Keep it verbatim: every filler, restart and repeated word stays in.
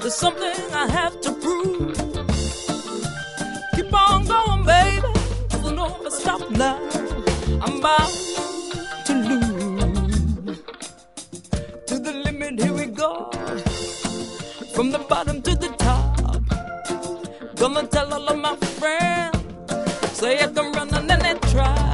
There's something I have to prove. Keep on going, baby. There's no stop now. I'm bound to lose. To the limit, here we go. From the bottom to the top. Gonna tell all of my friends. Say I can run and then they try.